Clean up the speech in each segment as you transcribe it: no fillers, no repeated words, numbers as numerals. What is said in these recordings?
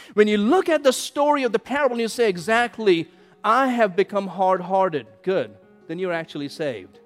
When you look at the story of the parable and you say exactly, I have become hard-hearted, good, then you're actually saved.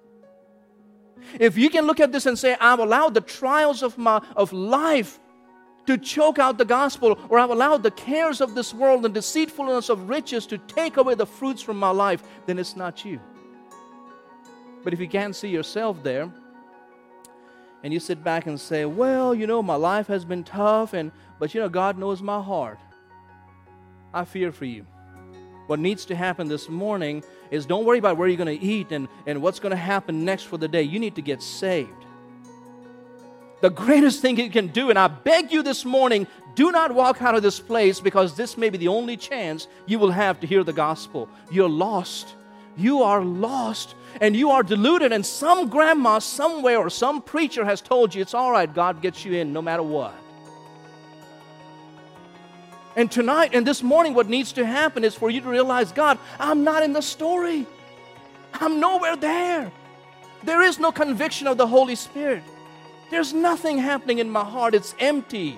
If you can look at this and say, I've allowed the trials of life to choke out the gospel, or I've allowed the cares of this world and deceitfulness of riches to take away the fruits from my life, then it's not you. But if you can't see yourself there, and you sit back and say, well, my life has been tough, but God knows my heart, I fear for you. What needs to happen this morning is don't worry about where you're going to eat and what's going to happen next for the day. You need to get saved. The greatest thing you can do, and I beg you this morning, do not walk out of this place, because this may be the only chance you will have to hear the gospel. You're lost. You are lost, and you are deluded, and some grandma somewhere or some preacher has told you it's all right, God gets you in no matter what. And tonight and this morning, what needs to happen is for you to realize, God, I'm not in the story. I'm nowhere there. There is no conviction of the Holy Spirit. There's nothing happening in my heart. It's empty.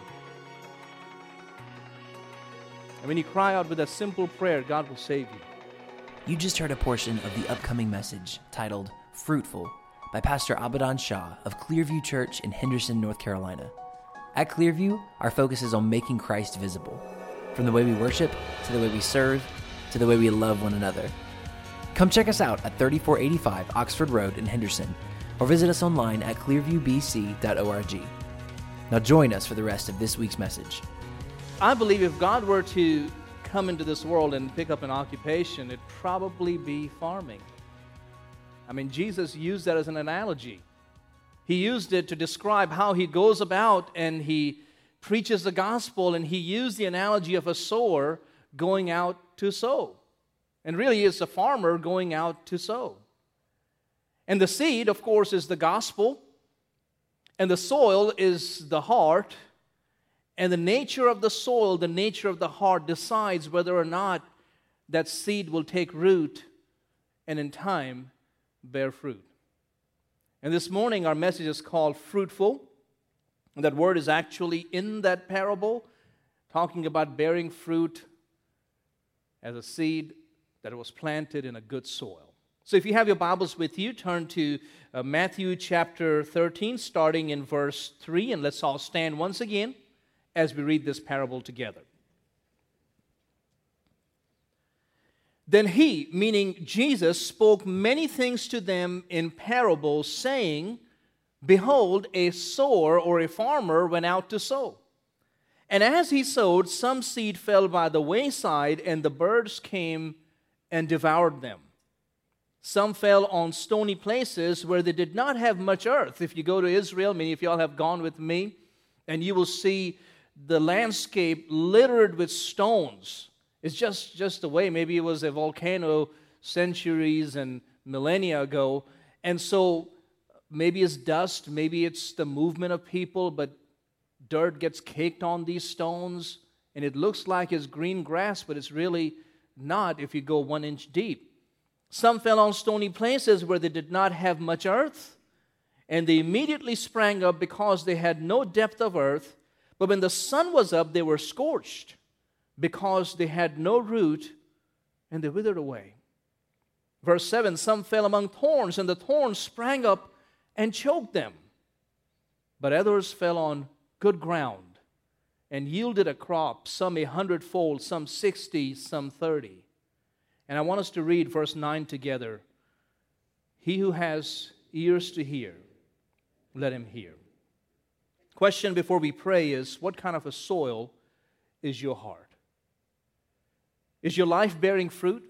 And when you cry out with that simple prayer, God will save you. You just heard a portion of the upcoming message titled Fruitful by Pastor Abadan Shah of Clearview Church in Henderson, North Carolina. At Clearview, our focus is on making Christ visible, from the way we worship, to the way we serve, to the way we love one another. Come check us out at 3485 Oxford Road in Henderson, or visit us online at clearviewbc.org. Now join us for the rest of this week's message. I believe if God were to come into this world and pick up an occupation, it'd probably be farming. I mean, Jesus used that as an analogy. He used it to describe how he goes about and he preaches the gospel, and he used the analogy of a sower going out to sow. And really, it's a farmer going out to sow. And the seed, of course, is the gospel, and the soil is the heart, and the nature of the soil, the nature of the heart decides whether or not that seed will take root and in time bear fruit. And this morning our message is called Fruitful. And that word is actually in that parable, talking about bearing fruit as a seed that was planted in a good soil. So if you have your Bibles with you, turn to Matthew chapter 13, starting in verse 3, and let's all stand once again as we read this parable together. Then he, meaning Jesus, spoke many things to them in parables, saying, Behold, a sower or a farmer went out to sow. And as he sowed, some seed fell by the wayside, and the birds came and devoured them. Some fell on stony places where they did not have much earth. If you go to Israel, many of y'all have gone with me, and you will see the landscape littered with stones. It's just the way. Maybe it was a volcano centuries and millennia ago. And so maybe it's dust, maybe it's the movement of people, but dirt gets caked on these stones, and it looks like it's green grass, but it's really not if you go 1 inch deep. Some fell on stony places where they did not have much earth, and they immediately sprang up because they had no depth of earth. But when the sun was up, they were scorched because they had no root, and they withered away. Verse 7, some fell among thorns, and the thorns sprang up and choked them. But others fell on good ground and yielded a crop, some 100-fold, some 60, some 30. And I want us to read verse 9 together. He who has ears to hear, let him hear. Question before we pray is, what kind of a soil is your heart? Is your life bearing fruit?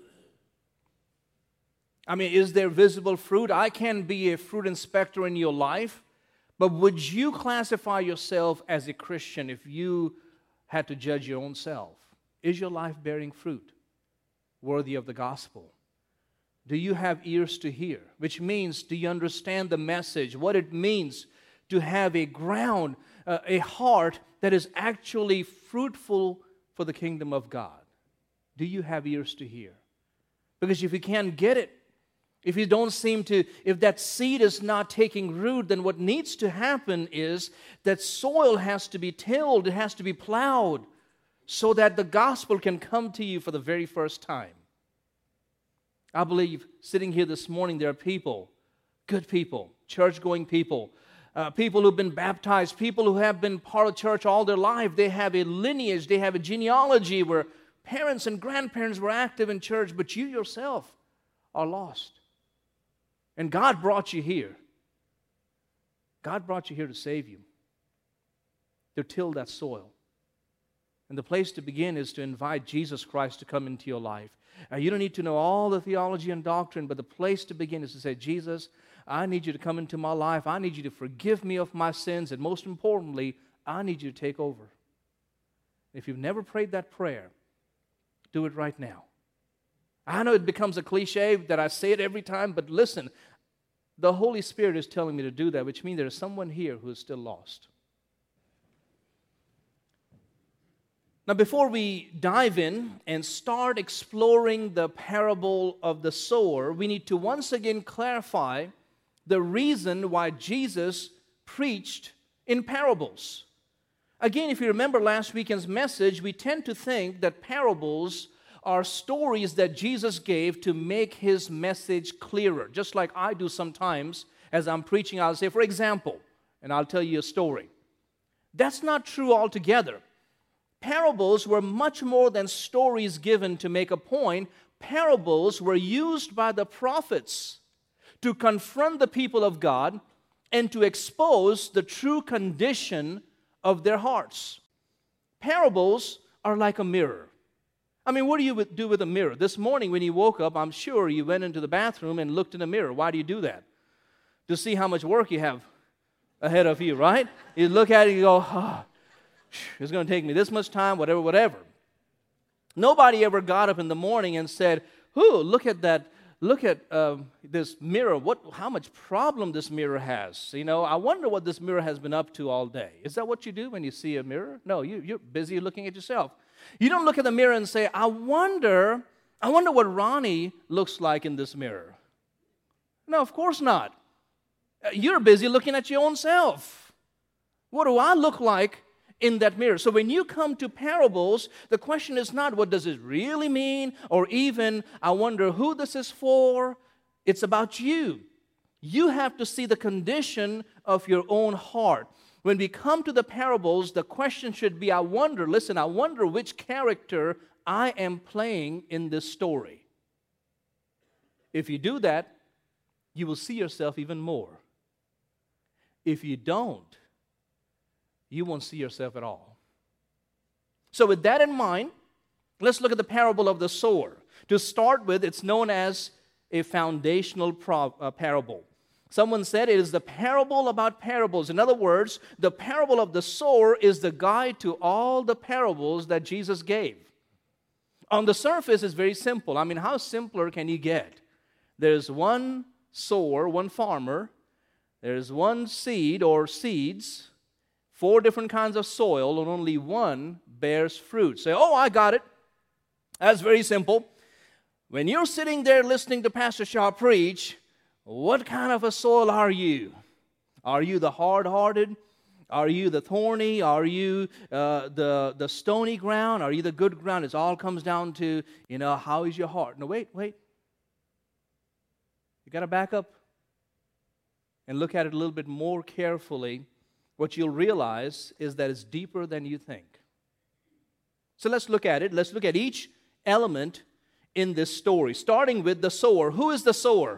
I mean, is there visible fruit? I can be a fruit inspector in your life, but would you classify yourself as a Christian if you had to judge your own self? Is your life bearing fruit worthy of the gospel? Do you have ears to hear? Which means, do you understand the message, what it means to have a ground, a heart that is actually fruitful for the kingdom of God? Do you have ears to hear? Because if you can't get it, if you don't seem to, if that seed is not taking root, then what needs to happen is that soil has to be tilled, it has to be plowed, so that the gospel can come to you for the very first time. I believe sitting here this morning, there are people, good people, church-going people, people who've been baptized, people who have been part of church all their life. They have a lineage, they have a genealogy where parents and grandparents were active in church, but you yourself are lost. And God brought you here. God brought you here to save you, to till that soil. And the place to begin is to invite Jesus Christ to come into your life. You don't need to know all the theology and doctrine, but the place to begin is to say, Jesus, I need you to come into my life. I need you to forgive me of my sins. And most importantly, I need you to take over. If you've never prayed that prayer, do it right now. I know it becomes a cliche that I say it every time, but listen, the Holy Spirit is telling me to do that, which means there is someone here who is still lost. Now, before we dive in and start exploring the parable of the sower, we need to once again clarify the reason why Jesus preached in parables. Again, if you remember last weekend's message, we tend to think that parables are stories that Jesus gave to make his message clearer. Just like I do sometimes as I'm preaching, I'll say, for example, and I'll tell you a story. That's not true altogether. Parables were much more than stories given to make a point. Parables were used by the prophets to confront the people of God and to expose the true condition of their hearts. Parables are like a mirror. I mean, what do you do with a mirror? This morning when you woke up, I'm sure you went into the bathroom and looked in the mirror. Why do you do that? To see how much work you have ahead of you, right? You look at it and you go, oh, it's going to take me this much time, whatever. Nobody ever got up in the morning and said, look at that. Look at this mirror. How much problem this mirror has. You know, I wonder what this mirror has been up to all day. Is that what you do when you see a mirror? No, you're busy looking at yourself. You don't look at the mirror and say, I wonder what Ronnie looks like in this mirror. No, of course not. You're busy looking at your own self. What do I look like in that mirror? So when you come to parables, the question is not what does it really mean, or even I wonder who this is for. It's about you. You have to see the condition of your own heart. When we come to the parables, the question should be, I wonder which character I am playing in this story. If you do that, you will see yourself even more. If you don't, you won't see yourself at all. So with that in mind, let's look at the parable of the sower. To start with, it's known as a foundational parable. Someone said it is the parable about parables. In other words, the parable of the sower is the guide to all the parables that Jesus gave. On the surface, it's very simple. I mean, how simpler can you get? There's one sower, one farmer. There's one seed or seeds, 4 different kinds of soil, and only one bears fruit. Say, oh, I got it. That's very simple. When you're sitting there listening to Pastor Shah preach, what kind of a soil are you? Are you the hard-hearted? Are you the thorny? Are you the stony ground? Are you the good ground? It all comes down to, how is your heart? No, wait. You got to back up and look at it a little bit more carefully. What you'll realize is that it's deeper than you think. So let's look at it. Let's look at each element in this story, starting with the sower. Who is the sower?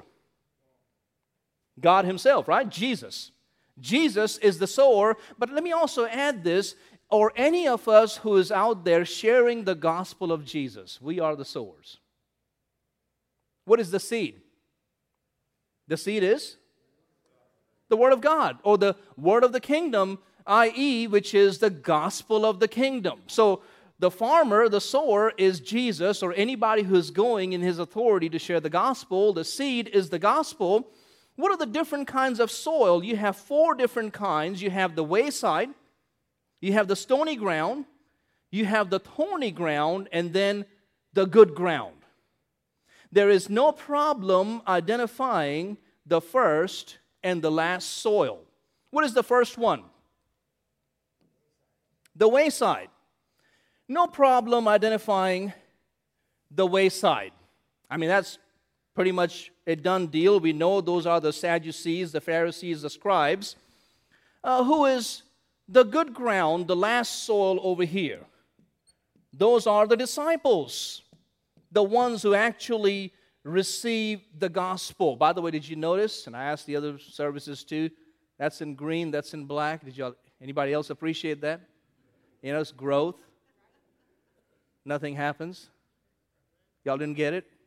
God himself, right? Jesus. Jesus is the sower, but let me also add this, or any of us who is out there sharing the gospel of Jesus, we are the sowers. What is the seed? The seed is the Word of God, or the Word of the kingdom, i.e., which is the gospel of the kingdom. So the farmer, the sower, is Jesus, or anybody who's going in his authority to share the gospel. The seed is the gospel. What are the different kinds of soil? You have 4 different kinds. You have the wayside, you have the stony ground, you have the thorny ground, and then the good ground. There is no problem identifying the first and the last soil. What is the first one? The wayside. No problem identifying the wayside. I mean, that's pretty much a done deal. We know those are the Sadducees, the Pharisees, the scribes. Who is the good ground, the last soil over here? Those are the disciples, the ones who actually receive the gospel. By the way, did you notice, and I asked the other services too, that's in green, that's in black. Anybody else appreciate that? You know, it's growth. Nothing happens. Y'all didn't get it?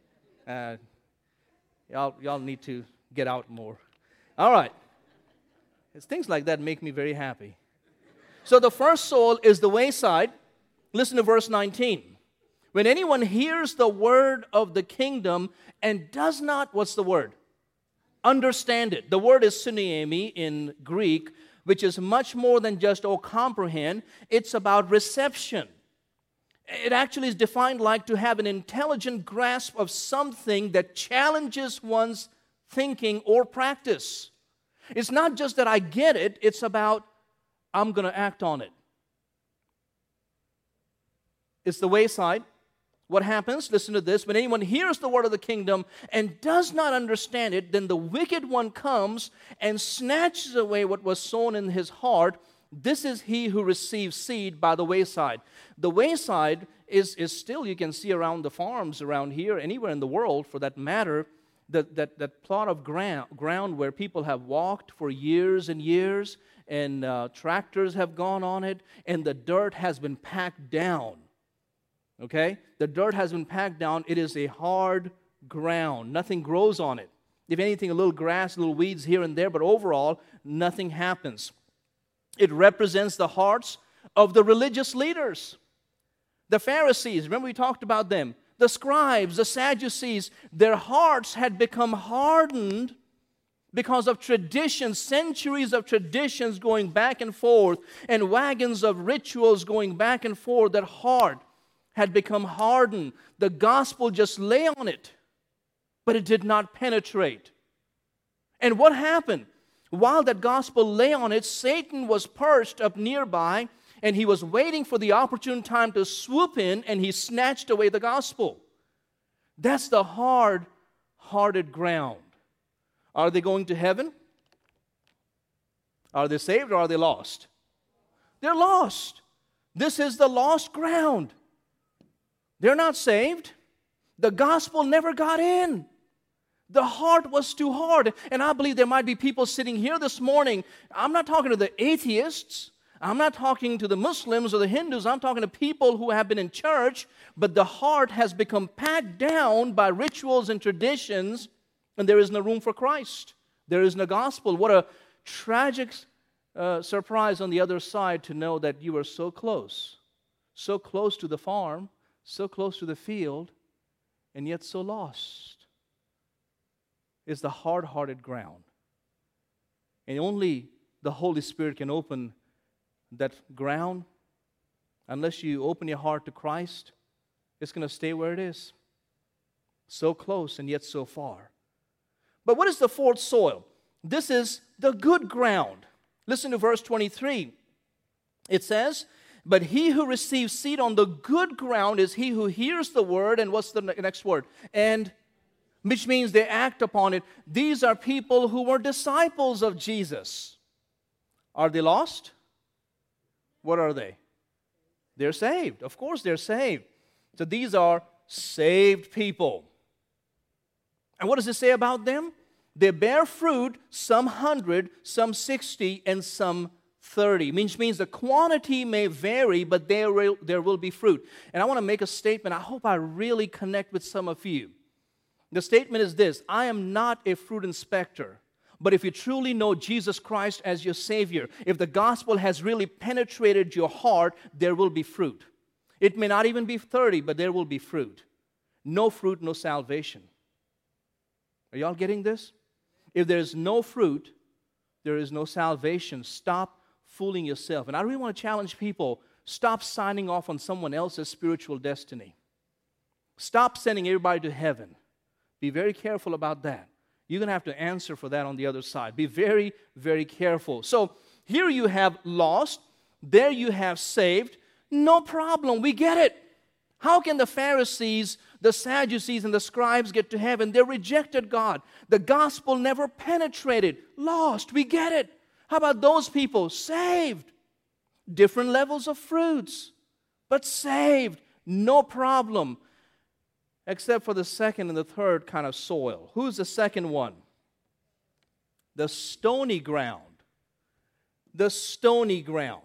Y'all need to get out more. All right. It's things like that make me very happy. So the first soil is the wayside. Listen to verse 19. When anyone hears the word of the kingdom and does not, what's the word? Understand it. The word is synoemi in Greek, which is much more than just comprehend. It's about reception. It actually is defined like to have an intelligent grasp of something that challenges one's thinking or practice. It's not just that I get it, it's about I'm going to act on it. It's the wayside. What happens? Listen to this. When anyone hears the word of the kingdom and does not understand it, then the wicked one comes and snatches away what was sown in his heart. This is he who receives seed by the wayside. The wayside is still, you can see around the farms around here, anywhere in the world for that matter, that plot of ground where people have walked for years and years, and tractors have gone on it, and the dirt has been packed down. Okay? The dirt has been packed down. It is a hard ground. Nothing grows on it. If anything, a little grass, little weeds here and there, but overall, nothing happens. It represents the hearts of the religious leaders. The Pharisees, remember we talked about them. The scribes, the Sadducees, their hearts had become hardened because of traditions, centuries of traditions going back and forth, and wagons of rituals going back and forth. Their heart had become hardened. The gospel just lay on it, but it did not penetrate. And what happened? While that gospel lay on it, Satan was perched up nearby, and he was waiting for the opportune time to swoop in, and he snatched away the gospel. That's the hard-hearted ground. Are they going to heaven? Are they saved or are they lost? They're lost. This is the lost ground. They're not saved. The gospel never got in. The heart was too hard. And I believe there might be people sitting here this morning. I'm not talking to the atheists. I'm not talking to the Muslims or the Hindus. I'm talking to people who have been in church, but the heart has become packed down by rituals and traditions, and there is no room for Christ. There is no gospel. What a tragic surprise on the other side to know that you were so close to the farm, so close to the field, and yet so lost. It's the hard-hearted ground. And only the Holy Spirit can open that ground. Unless you open your heart to Christ, it's going to stay where it is. So close and yet so far. But what is the fourth soil? This is the good ground. Listen to verse 23. It says, but he who receives seed on the good ground is he who hears the word, and what's the next word? And which means they act upon it. These are people who were disciples of Jesus. Are they lost? What are they? They're saved. Of course they're saved. So these are saved people. And what does it say about them? They bear fruit, some 100, some 60, and some 30. Which means the quantity may vary, but there will be fruit. And I want to make a statement. I hope I really connect with some of you. The statement is this: I am not a fruit inspector. But if you truly know Jesus Christ as your Savior, if the gospel has really penetrated your heart, there will be fruit. It may not even be 30, but there will be fruit. No fruit, no salvation. Are y'all getting this? If there's no fruit, there is no salvation. Stop fooling yourself. And I really want to challenge people, stop signing off on someone else's spiritual destiny. Stop sending everybody to heaven. Be very careful about that. You're going to have to answer for that on the other side. Be very, very careful. So here you have lost. There you have saved. No problem. We get it. How can the Pharisees, the Sadducees, and the scribes get to heaven? They rejected God. The gospel never penetrated. Lost. We get it. How about those people? Saved. Different levels of fruits, but saved. No problem. Except for the second and the third kind of soil. Who's the second one? The stony ground. The stony ground.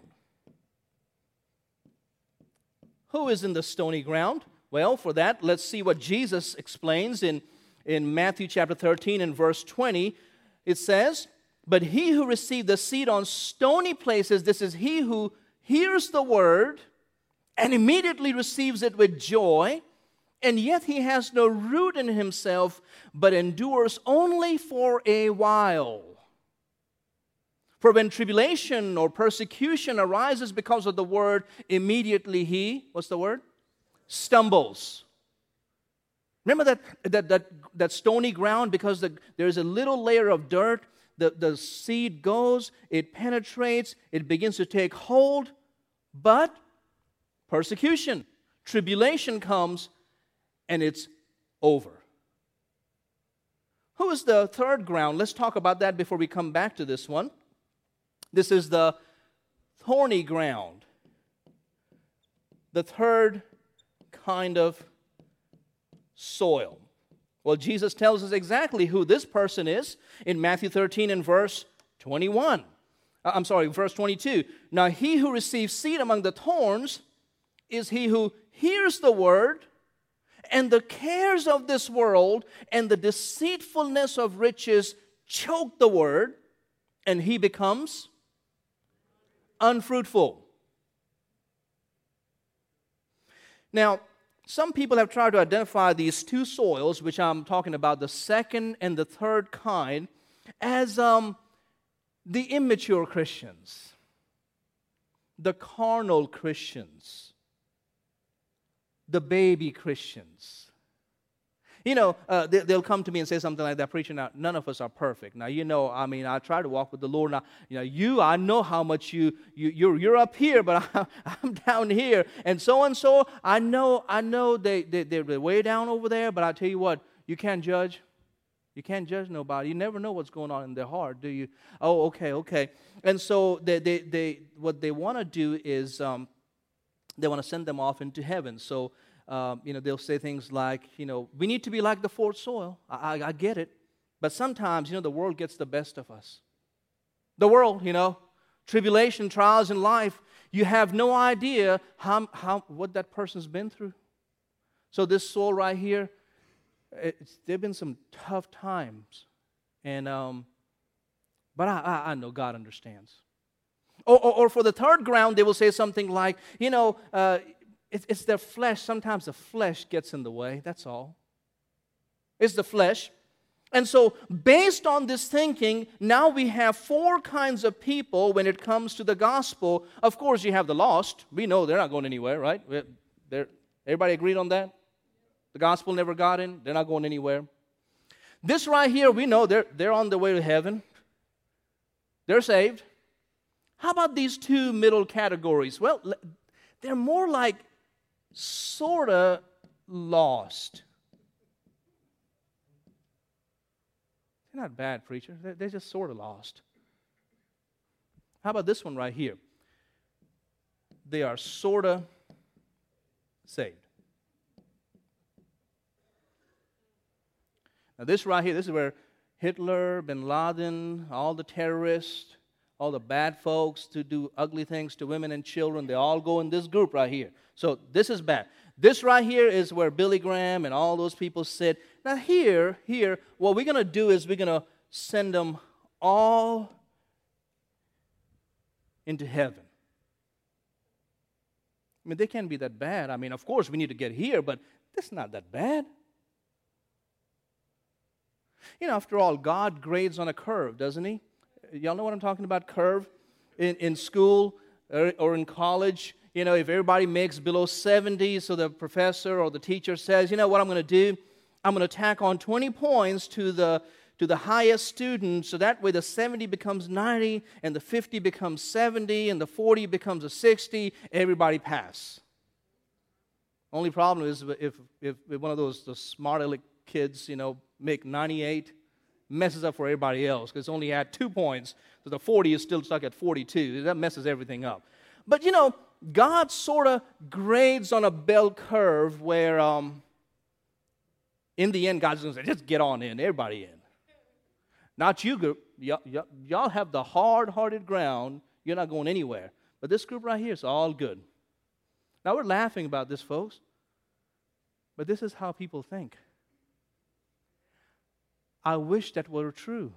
Who is in the stony ground? Well, for that, let's see what Jesus explains in Matthew chapter 13 and verse 20. It says, "But he who received the seed on stony places, this is he who hears the word and immediately receives it with joy, and yet he has no root in himself, but endures only for a while. For when tribulation or persecution arises because of the word, immediately he," what's the word? "Stumbles." Remember that stony ground, because there's a little layer of dirt, the seed goes, it penetrates, it begins to take hold, but persecution, tribulation comes, and it's over. Who is the third ground? Let's talk about that before we come back to this one. This is the thorny ground. The third kind of soil. Well, Jesus tells us exactly who this person is in Matthew 13 and verse 22. "Now he who receives seed among the thorns is he who hears the word, and the cares of this world and the deceitfulness of riches choke the word, and he becomes unfruitful." Now, some people have tried to identify these two soils, which I'm talking about, the second and the third kind, as the immature Christians, the carnal Christians, the baby Christians. They'll come to me and say something like that, "Preacher, now, none of us are perfect. Now, I try to walk with the Lord. Now, I know how much you're up here, but I'm down here. And so, I know they're way down over there, but I tell you what, you can't judge. You can't judge nobody. You never know what's going on in their heart, do you? Oh, okay. And so, what they want to do is they want to send them off into heaven. So, they'll say things like, we need to be like the fourth soil. I get it. But sometimes, the world gets the best of us. The world, tribulation, trials in life, you have no idea what that person's been through. So this soil right here, there've been some tough times. And, but I know God understands. Or for the third ground, they will say something like, it's their flesh. Sometimes the flesh gets in the way, that's all. It's the flesh. And so, based on this thinking, now we have four kinds of people when it comes to the gospel. Of course, you have the lost. We know they're not going anywhere, right? Everybody agreed on that? The gospel never got in. They're not going anywhere. This right here, we know they're on the way to heaven. They're saved. How about these two middle categories? Well, they're more like sort of lost. They're not bad, preacher. They're just sort of lost. How about this one right here? They are sort of saved. Now this right here, this is where Hitler, Bin Laden, all the terrorists, all the bad folks to do ugly things to women and children, they all go in this group right here. So this is bad. This right here is where Billy Graham and all those people sit. Now here, what we're going to do is we're going to send them all into heaven. I mean, they can't be that bad. I mean, of course, we need to get here, but it's not that bad. After all, God grades on a curve, doesn't He? Y'all know what I'm talking about, curve? In school or in college, if everybody makes below 70, so the professor or the teacher says, what I'm going to do? I'm going to tack on 20 points to the the highest student, so that way the 70 becomes 90, and the 50 becomes 70, and the 40 becomes a 60, everybody pass. Only problem is if one of those smart aleck kids, make 98, messes up for everybody else, because it's only at 2 points, so the 40 is still stuck at 42. That messes everything up. But, God sort of grades on a bell curve where, in the end, God's going to say, just get on in, everybody in. Not you group. Y'all have the hard-hearted ground. You're not going anywhere. But this group right here is all good. Now, we're laughing about this, folks. But this is how people think. I wish that were true.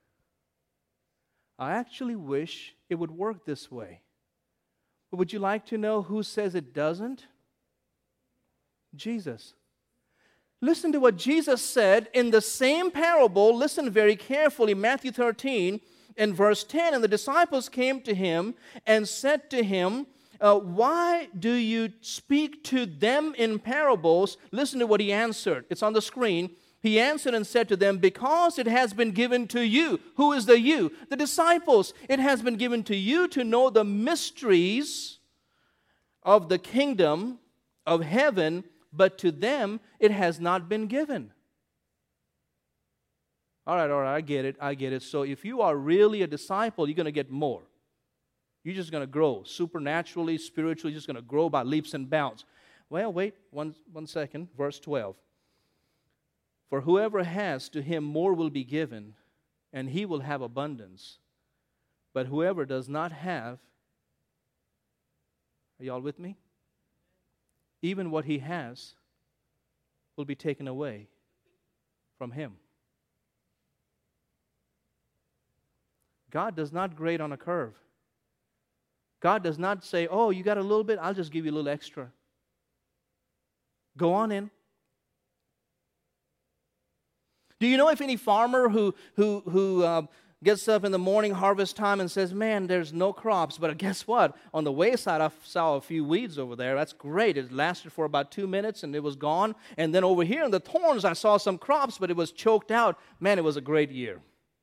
I actually wish it would work this way. But would you like to know who says it doesn't? Jesus. Listen to what Jesus said in the same parable. Listen very carefully. Matthew 13 and verse 10. And the disciples came to him and said to him, why do you speak to them in parables? Listen to what he answered. It's on the screen. He answered and said to them, because it has been given to you. Who is the you? The disciples. It has been given to you to know the mysteries of the kingdom of heaven, but to them it has not been given. All right, I get it. So if you are really a disciple, you're going to get more. You're just going to grow supernaturally, spiritually, just going to grow by leaps and bounds. Well, wait one second. Verse 12. For whoever has, to him more will be given, and he will have abundance. But whoever does not have, are y'all with me? Even what he has will be taken away from him. God does not grade on a curve. God does not say, oh, you got a little bit, I'll just give you a little extra. Go on in. Do you know if any farmer who gets up in the morning, harvest time, and says, man, there's no crops, but guess what? On the wayside, I saw a few weeds over there. That's great. It lasted for about 2 minutes, and it was gone. And then over here in the thorns, I saw some crops, but it was choked out. Man, it was a great year.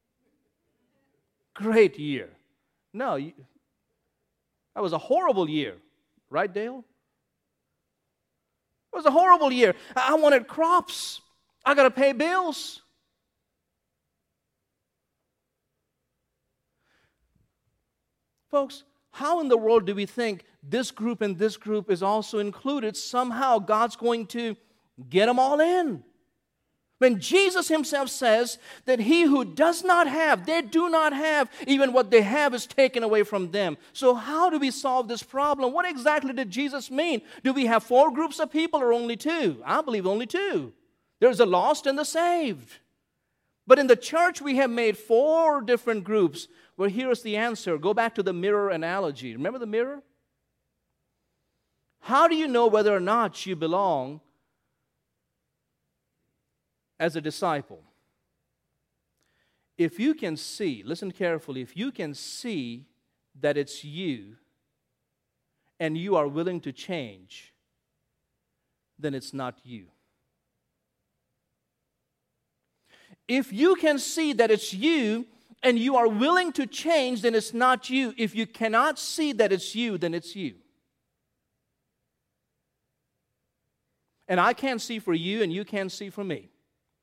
Great year. No, that was a horrible year. Right, Dale? It was a horrible year. I wanted crops. I got to pay bills. Folks, how in the world do we think this group and this group is also included? Somehow God's going to get them all in. When Jesus himself says that he who does not have, they do not have, even what they have is taken away from them. So how do we solve this problem? What exactly did Jesus mean? Do we have 4 groups of people or only 2? I believe only 2. There's the lost and the saved. But in the church, we have made 4 different groups. Well, here's the answer. Go back to the mirror analogy. Remember the mirror? How do you know whether or not you belong as a disciple? If you can see, listen carefully, if you can see that it's you and you are willing to change, then it's not you. If you can see that it's you and you are willing to change, then it's not you. If you cannot see that it's you, then it's you. And I can't see for you and you can't see for me.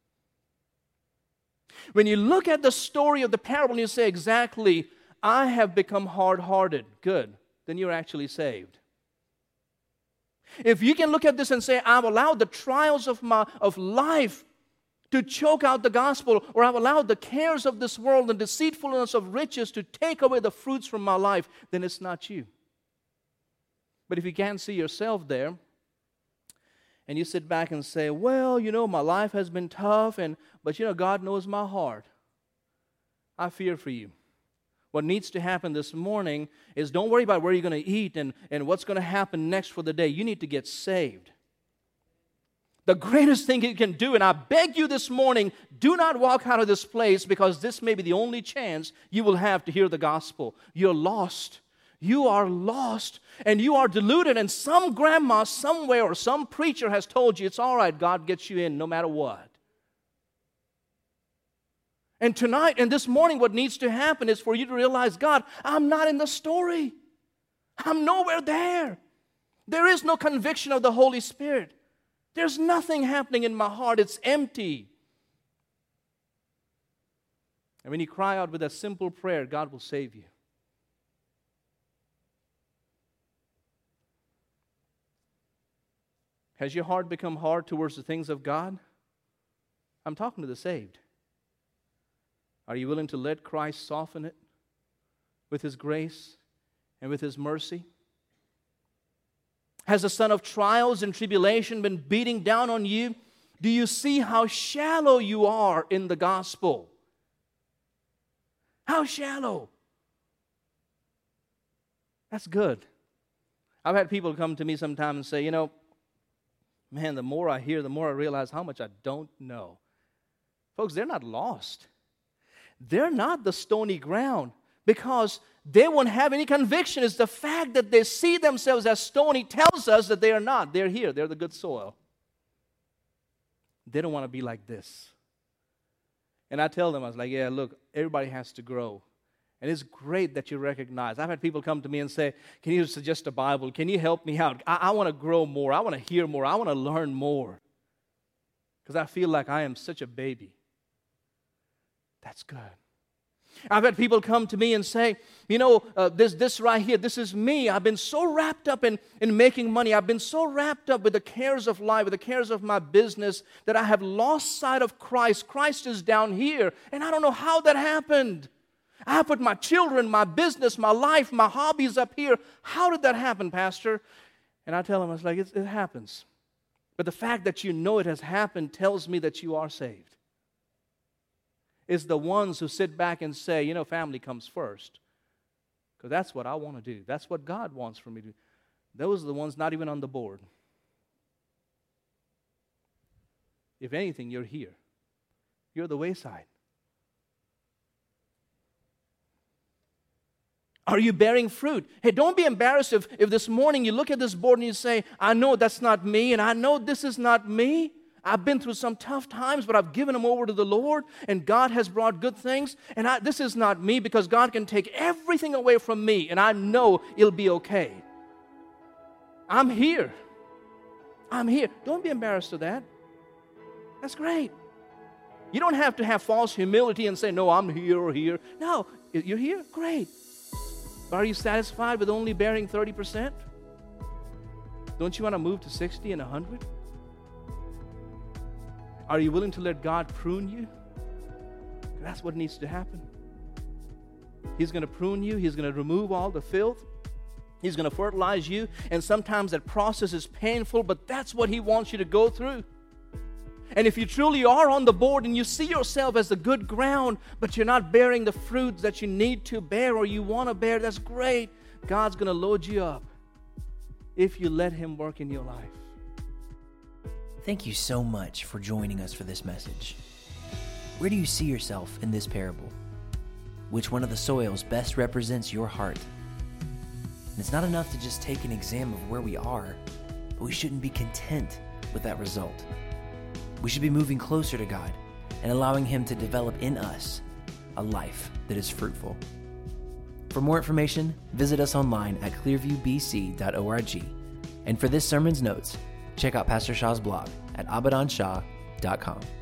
When you look at the story of the parable and you say, exactly, I have become hard-hearted, good, then you're actually saved. If you can look at this and say, I've allowed the trials of life to choke out the gospel, or I've allowed the cares of this world and deceitfulness of riches to take away the fruits from my life, then it's not you. But if you can't see yourself there, and you sit back and say, well, my life has been tough, but God knows my heart, I fear for you. What needs to happen this morning is don't worry about where you're going to eat and what's going to happen next for the day. You need to get saved. The greatest thing you can do, and I beg you this morning, do not walk out of this place, because this may be the only chance you will have to hear the gospel. You're lost. You are lost, and you are deluded, and some grandma somewhere or some preacher has told you it's all right, God gets you in no matter what. And tonight and this morning, what needs to happen is for you to realize, God, I'm not in the story. I'm nowhere there. There is no conviction of the Holy Spirit. There's nothing happening in my heart. It's empty. And when you cry out with a simple prayer, God will save you. Has your heart become hard towards the things of God? I'm talking to the saved. Are you willing to let Christ soften it with His grace and with His mercy? Has the sun of trials and tribulation been beating down on you? Do you see how shallow you are in the gospel? How shallow? That's good. I've had people come to me sometimes and say, man, the more I hear, the more I realize how much I don't know. Folks, they're not lost. They're not the stony ground because they won't have any conviction. It's the fact that they see themselves as stony tells us that they are not. They're here. They're the good soil. They don't want to be like this. And I tell them, I was like, yeah, look, everybody has to grow. And it's great that you recognize. I've had people come to me and say, can you suggest a Bible? Can you help me out? I want to grow more. I want to hear more. I want to learn more. Because I feel like I am such a baby. That's good. I've had people come to me and say, this right here, this is me. I've been so wrapped up in making money. I've been so wrapped up with the cares of life, with the cares of my business, that I have lost sight of Christ. Christ is down here, and I don't know how that happened. I have put my children, my business, my life, my hobbies up here. How did that happen, Pastor? And I tell them, it's like, it happens. But the fact that you know it has happened tells me that you are saved. It's the ones who sit back and say, family comes first. Because that's what I want to do. That's what God wants for me to do. Those are the ones not even on the board. If anything, you're here. You're the wayside. Are you bearing fruit? Hey, don't be embarrassed if this morning you look at this board and you say, I know that's not me, and I know this is not me. I've been through some tough times, but I've given them over to the Lord, and God has brought good things, and this is not me, because God can take everything away from me, and I know it'll be okay. I'm here. I'm here. Don't be embarrassed of that. That's great. You don't have to have false humility and say, no, I'm here or here. No, you're here? Great. But are you satisfied with only bearing 30%? Don't you want to move to 60 and 100? Are you willing to let God prune you? That's what needs to happen. He's going to prune you. He's going to remove all the filth. He's going to fertilize you. And sometimes that process is painful, but that's what He wants you to go through. And if you truly are on the board and you see yourself as the good ground, but you're not bearing the fruits that you need to bear or you want to bear, that's great. God's going to load you up if you let Him work in your life. Thank you so much for joining us for this message. Where do you see yourself in this parable? Which one of the soils best represents your heart? And it's not enough to just take an exam of where we are, but we shouldn't be content with that result. We should be moving closer to God and allowing Him to develop in us a life that is fruitful. For more information, visit us online at clearviewbc.org. And for this sermon's notes, check out Pastor Shah's blog at abadanshah.com.